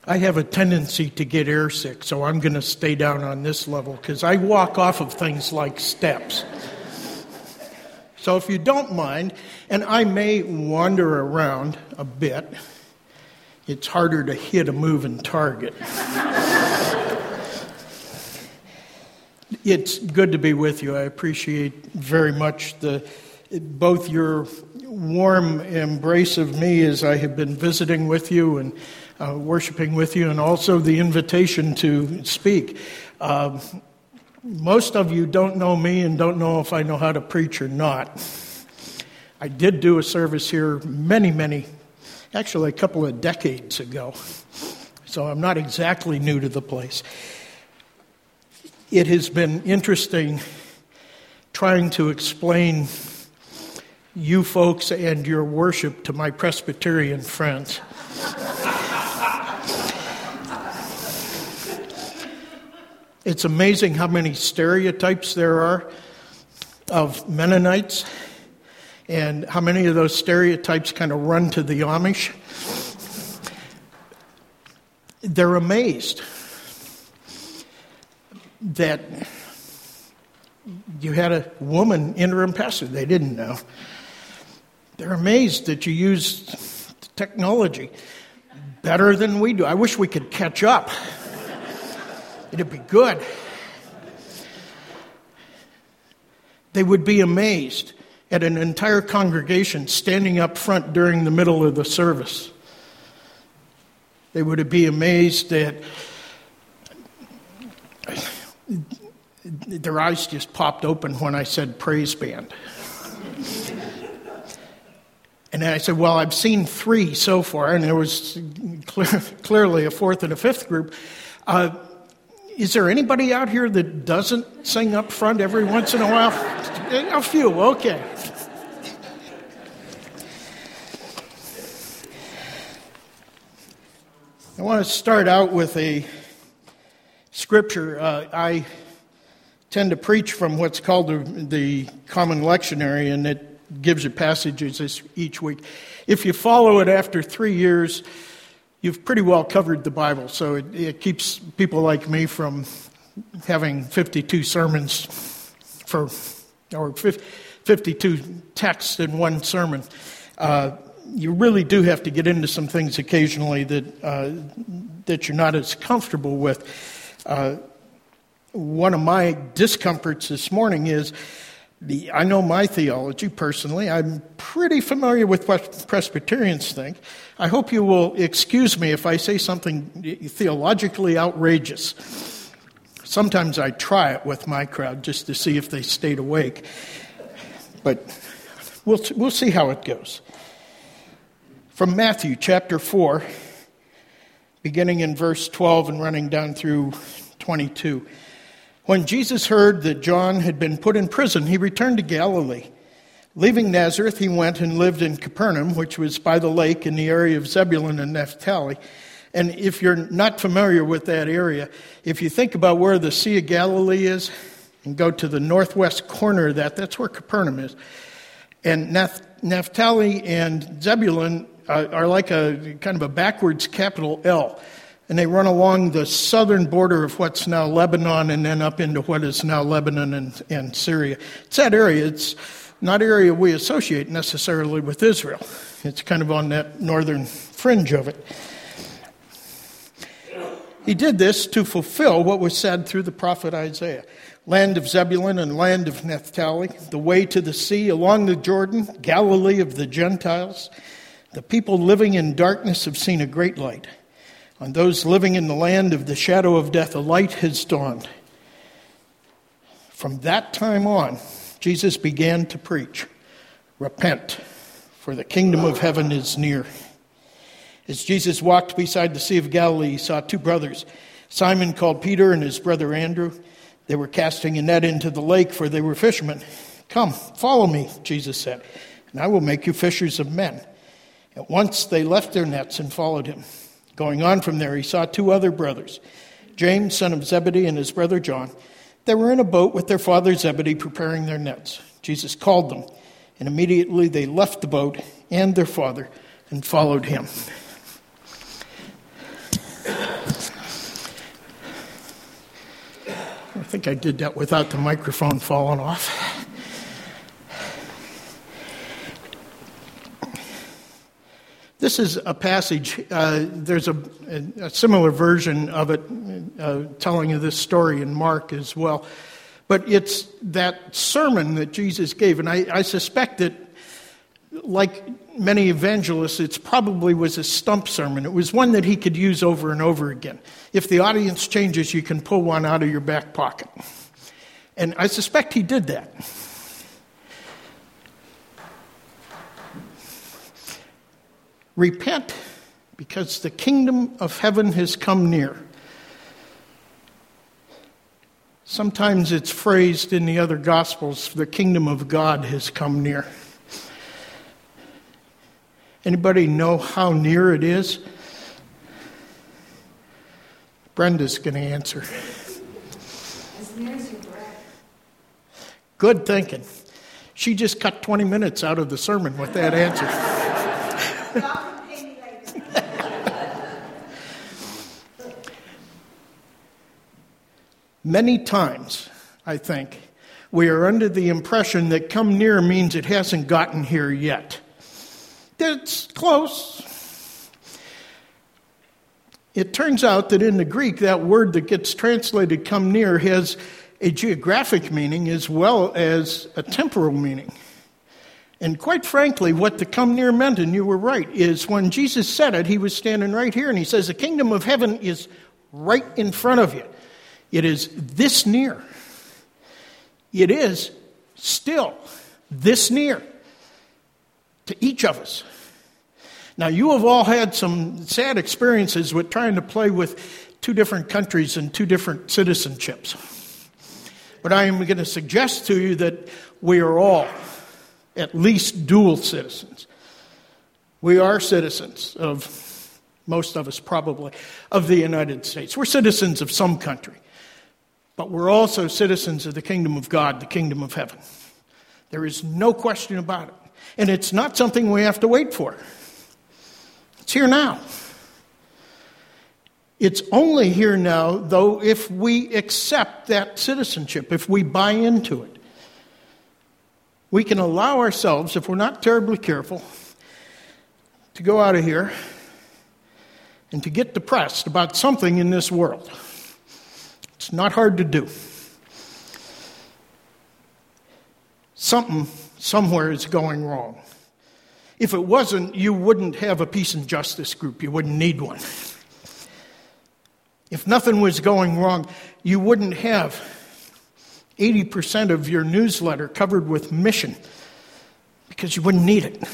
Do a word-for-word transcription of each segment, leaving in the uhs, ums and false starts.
I have a tendency to get airsick, so I'm going to stay down on this level because I walk off of things like steps. So if you don't mind, and I may wander around a bit, it's harder to hit a moving target. It's good to be with you. I appreciate very much the both your warm embrace of me as I have been visiting with you and uh, worshiping with you, and also the invitation to speak. Uh, most of you don't know me and don't know if I know how to preach or not. I did do a service here many, many, actually a couple of decades ago, so I'm not exactly new to the place. It has been interesting trying to explain you folks and your worship to my Presbyterian friends. It's amazing how many stereotypes there are of Mennonites, and how many of those stereotypes kind of run to the Amish. They're amazed that you had a woman interim pastor. They didn't know. They're amazed that you used technology better than we do. I wish we could catch up. It'd be good. They would be amazed at an entire congregation standing up front during the middle of the service. They would be amazed that their eyes just popped open when I said praise band. And I said, well, I've seen three so far, and there was clear, clearly a fourth and a fifth group. Uh, is there anybody out here that doesn't sing up front every once in a while? A few, okay. I want to start out with a scripture. Uh, I tend to preach from what's called the, the Common Lectionary, and it gives you passages each week. If you follow it after three years, you've pretty well covered the Bible, so it, it keeps people like me from having fifty-two sermons for, or fifty-two texts in one sermon. Uh, you really do have to get into some things occasionally that uh, that you're not as comfortable with. Uh, one of my discomforts this morning is the. I know my theology personally. I'm pretty familiar with what Presbyterians think. I hope you will excuse me if I say something theologically outrageous. Sometimes I try it with my crowd just to see if they stayed awake, but we'll we'll see how it goes. From Matthew chapter four, beginning in verse twelve and running down through twenty-two. When Jesus heard that John had been put in prison, he returned to Galilee. Leaving Nazareth, he went and lived in Capernaum, which was by the lake in the area of Zebulun and Naphtali. And if you're not familiar with that area, if you think about where the Sea of Galilee is and go to the northwest corner of that, that's where Capernaum is. And Naphtali and Zebulun are like a kind of a backwards capital L. And they run along the southern border of what's now Lebanon and then up into what is now Lebanon and, and Syria. It's that area. It's not an area we associate necessarily with Israel. It's kind of on that northern fringe of it. He did this to fulfill what was said through the prophet Isaiah. Land of Zebulun and land of Naphtali, the way to the sea along the Jordan, Galilee of the Gentiles. The people living in darkness have seen a great light. On those living in the land of the shadow of death, a light has dawned. From that time on, Jesus began to preach, "Repent, for the kingdom of heaven is near." As Jesus walked beside the Sea of Galilee, he saw two brothers, Simon called Peter and his brother Andrew. They were casting a net into the lake, for they were fishermen. "Come, follow me," Jesus said, "and I will make you fishers of men." At once they left their nets and followed him. Going on from there, he saw two other brothers, James, son of Zebedee, and his brother John. They were in a boat with their father Zebedee preparing their nets. Jesus called them, and immediately they left the boat and their father and followed him. think I did that without the microphone falling off. This is a passage, uh, there's a, a, a similar version of it uh, telling you this story in Mark as well. But it's that sermon that Jesus gave, and I, I suspect that, like many evangelists, it probably was a stump sermon. It was one that he could use over and over again. If the audience changes, you can pull one out of your back pocket. And I suspect he did that. Repent, because the kingdom of heaven has come near. Sometimes it's phrased in the other Gospels, the kingdom of God has come near. Anybody know how near it is? Brenda's going to answer. As near as your breath. Good thinking. She just cut twenty minutes out of the sermon with that answer. Many times, I think, we are under the impression that come near means it hasn't gotten here yet. That's close. It turns out that in the Greek, that word that gets translated come near has a geographic meaning as well as a temporal meaning. And quite frankly, what the come near meant, and you were right, is when Jesus said it, he was standing right here, and he says, the kingdom of heaven is right in front of you. It is this near. It is still this near to each of us. Now, you have all had some sad experiences with trying to play with two different countries and two different citizenships. But I am going to suggest to you that we are all at least dual citizens. We are citizens of, most of us probably, of the United States. We're citizens of some country. But we're also citizens of the kingdom of God, the kingdom of heaven. There is no question about it. And it's not something we have to wait for. It's here now. It's only here now, though, if we accept that citizenship, if we buy into it. We can allow ourselves, if we're not terribly careful, to go out of here and to get depressed about something in this world. It's not hard to do. Something somewhere is going wrong. If it wasn't, you wouldn't have a peace and justice group. You wouldn't need one. If nothing was going wrong, you wouldn't have eighty percent of your newsletter covered with mission, because you wouldn't need it.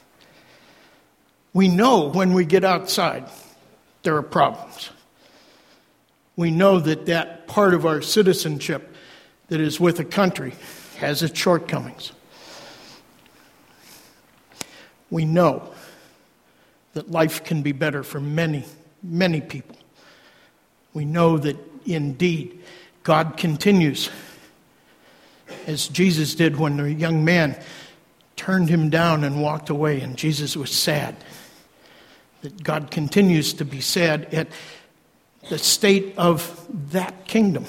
We know when we get outside, there are problems. We know that that part of our citizenship that is with a country has its shortcomings. We know that life can be better for many, many people. We know that indeed God continues, as Jesus did when the young man turned him down and walked away, and Jesus was sad. That God continues to be sad at the state of that kingdom.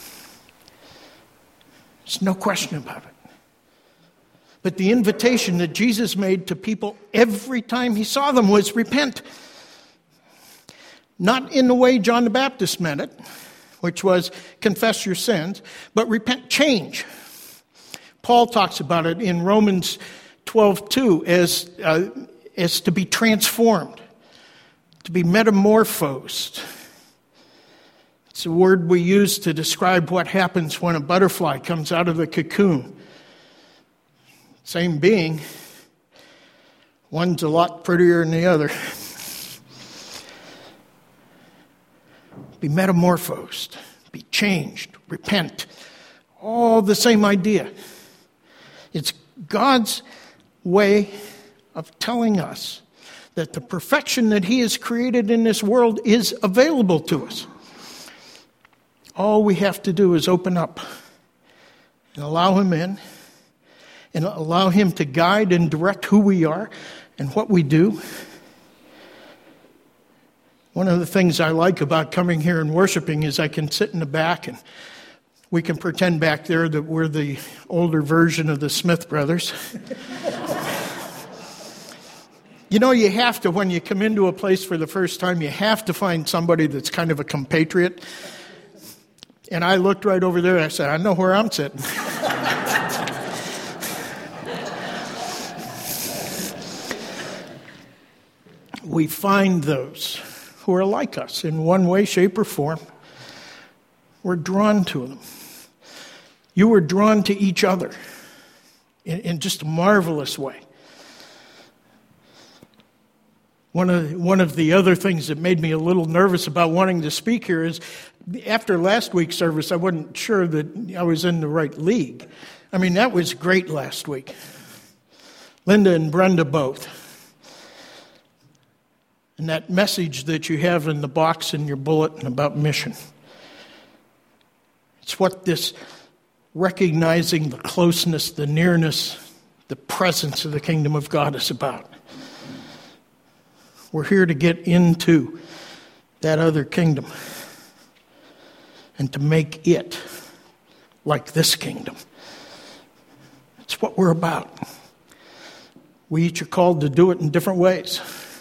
There's no question about it. But the invitation that Jesus made to people every time he saw them was repent. Not in the way John the Baptist meant it, which was confess your sins, but repent, change. Paul talks about it in Romans twelve two as, uh, as to be transformed, to be metamorphosed. It's a word we use to describe what happens when a butterfly comes out of the cocoon. Same being. One's a lot prettier than the other. Be metamorphosed, be changed, repent. All the same idea. It's God's way of telling us that the perfection that He has created in this world is available to us. All we have to do is open up and allow Him in and allow Him to guide and direct who we are and what we do. One of the things I like about coming here and worshiping is I can sit in the back and We can pretend back there that we're the older version of the Smith brothers. You know, you have to, when you come into a place for the first time, you have to find somebody that's kind of a compatriot. And I looked right over there and I said, I know where I'm sitting. We find those who are like us in one way, shape, or form. We're drawn to them. You were drawn to each other in, in just a marvelous way. One of, one of the other things that made me a little nervous about wanting to speak here is after last week's service, I wasn't sure that I was in the right league. I mean, that was great last week. Linda and Brenda both. And that message that you have in the box in your bulletin about mission. It's what this recognizing the closeness, the nearness, the presence of the kingdom of God is about. We're here to get into that other kingdom and to make it like this kingdom. It's what we're about. We each are called to do it in different ways.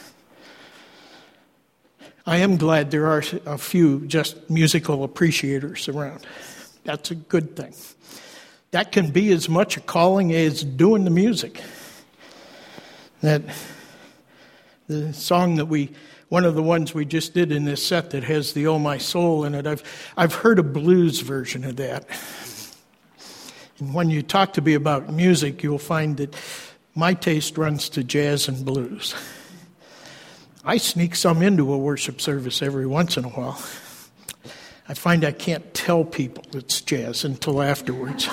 I am glad there are a few just musical appreciators around. That's a good thing. That can be as much a calling as doing the music. That the song that we, one of the ones we just did in this set that has the "Oh My Soul" in it, I've I've heard a blues version of that. And when you talk to me about music, you'll find that my taste runs to jazz and blues. I sneak some into a worship service every once in a while. I find I can't tell people it's jazz until afterwards.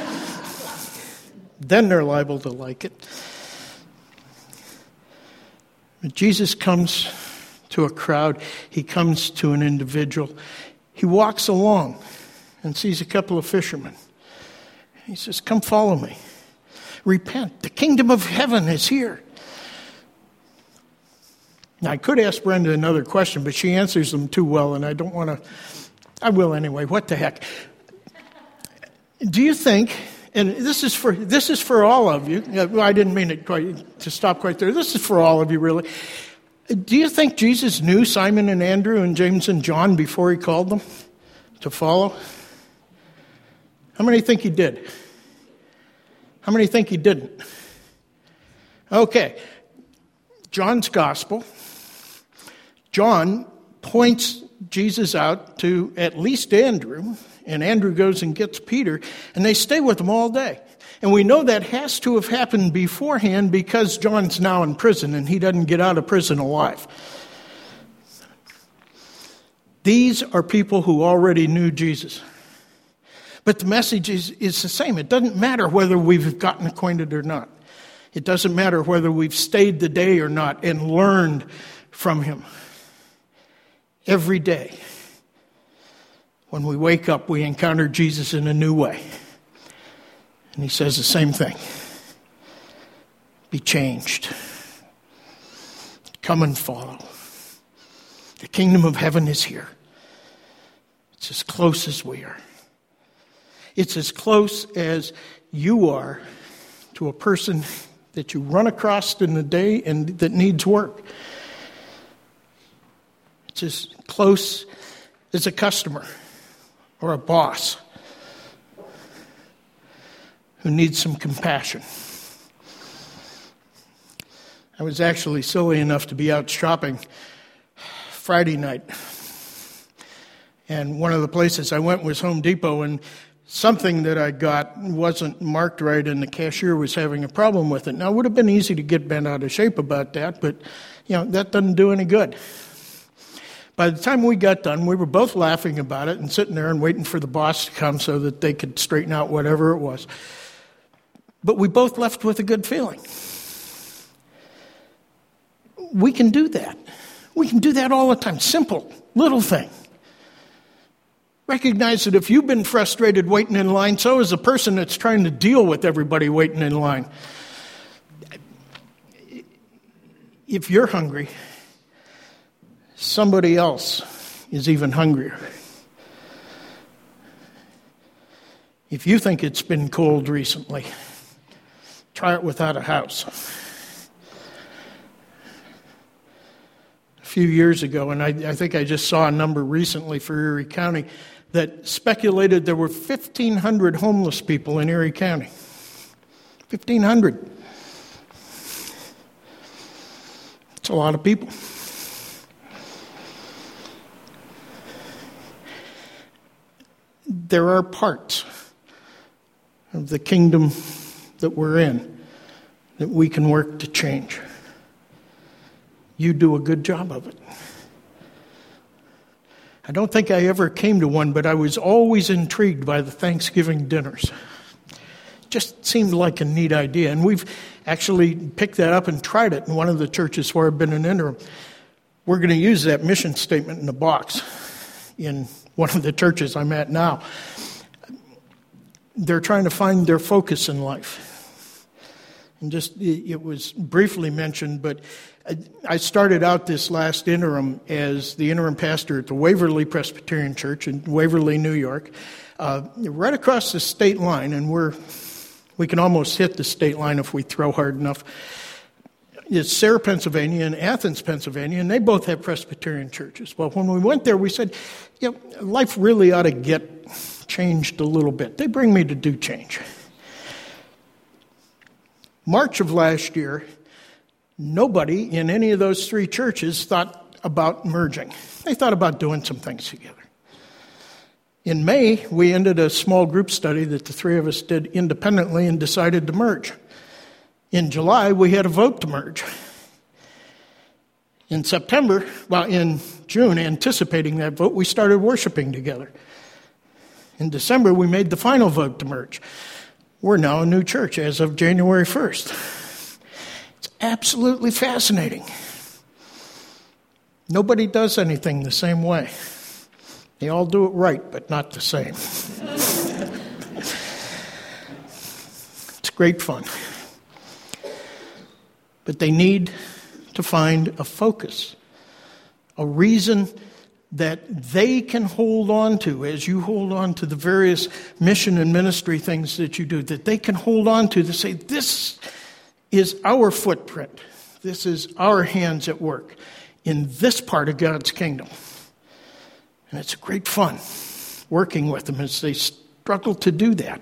Then they're liable to like it. When Jesus comes to a crowd, he comes to an individual. He walks along and sees a couple of fishermen. He says, "Come follow me. Repent. The kingdom of heaven is here." Now, I could ask Brenda another question, but she answers them too well, and I don't want to. I will anyway. What the heck? Do you think, and this is for this is for all of you. I didn't mean it quite to stop quite there. This is for all of you, really. Do you think Jesus knew Simon and Andrew and James and John before he called them to follow? How many think he did? How many think he didn't? Okay. John's gospel. John points Jesus out to at least Andrew, and Andrew goes and gets Peter, and they stay with him all day. And we know that has to have happened beforehand because John's now in prison, and he doesn't get out of prison alive. These are people who already knew Jesus. But the message is, is the same. It doesn't matter whether we've gotten acquainted or not. It doesn't matter whether we've stayed the day or not and learned from him. Every day, when we wake up, we encounter Jesus in a new way. And he says the same thing. Be changed. Come and follow. The kingdom of heaven is here. It's as close as we are. It's as close as you are to a person that you run across in the day and that needs work. It's as close as a customer or a boss who needs some compassion. I was actually silly enough to be out shopping Friday night. And one of the places I went was Home Depot, and something that I got wasn't marked right, and the cashier was having a problem with it. Now, it would have been easy to get bent out of shape about that, but, you know, that doesn't do any good. By the time we got done, we were both laughing about it and sitting there and waiting for the boss to come so that they could straighten out whatever it was. But we both left with a good feeling. We can do that. We can do that all the time. Simple, little thing. Recognize that if you've been frustrated waiting in line, so is the person that's trying to deal with everybody waiting in line. If you're hungry, somebody else is even hungrier. If you think it's been cold recently, try it without a house. A few years ago, and I, I think I just saw a number recently for Erie County that speculated there were fifteen hundred homeless people in Erie County. fifteen hundred. It's a lot of people. There are parts of the kingdom that we're in that we can work to change. You do a good job of it. I don't think I ever came to one, but I was always intrigued by the Thanksgiving dinners. Just seemed like a neat idea. And we've actually picked that up and tried it in one of the churches where I've been an interim. We're going to use that mission statement in the box in one of the churches I'm at now. They're trying to find their focus in life. And just, it was briefly mentioned, but I started out this last interim as the interim pastor at the Waverly Presbyterian Church in Waverly, New York, uh, right across the state line, and we're we can almost hit the state line if we throw hard enough. It's Sayre, Pennsylvania, and Athens, Pennsylvania, and they both have Presbyterian churches. Well, when we went there, we said, you know, life really ought to get changed a little bit. They bring me to do change. March of last year, nobody in any of those three churches thought about merging. They thought about doing some things together. In May, we ended a small group study that the three of us did independently and decided to merge. In July, we had a vote to merge. In September, well, in June, anticipating that vote, we started worshiping together. In December, we made the final vote to merge. We're now a new church as of January first. It's absolutely fascinating. Nobody does anything the same way. They all do it right, but not the same. It's great fun. But they need to find a focus, a reason that they can hold on to as you hold on to the various mission and ministry things that you do, that they can hold on to to say, this is our footprint. This is our hands at work in this part of God's kingdom. And it's great fun working with them as they struggle to do that.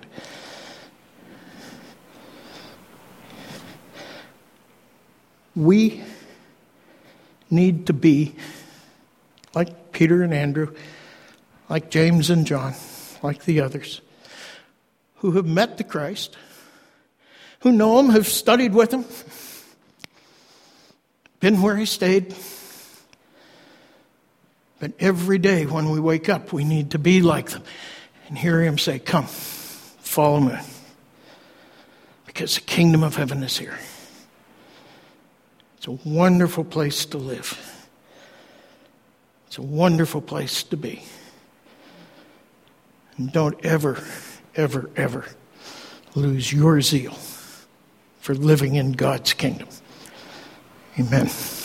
We need to be like Peter and Andrew, like James and John, like the others, who have met the Christ, who know him, have studied with him, been where he stayed. But every day when we wake up, we need to be like them and hear him say, come, follow me, because the kingdom of heaven is here. It's a wonderful place to live. It's a wonderful place to be. And don't ever, ever, ever lose your zeal for living in God's kingdom. Amen.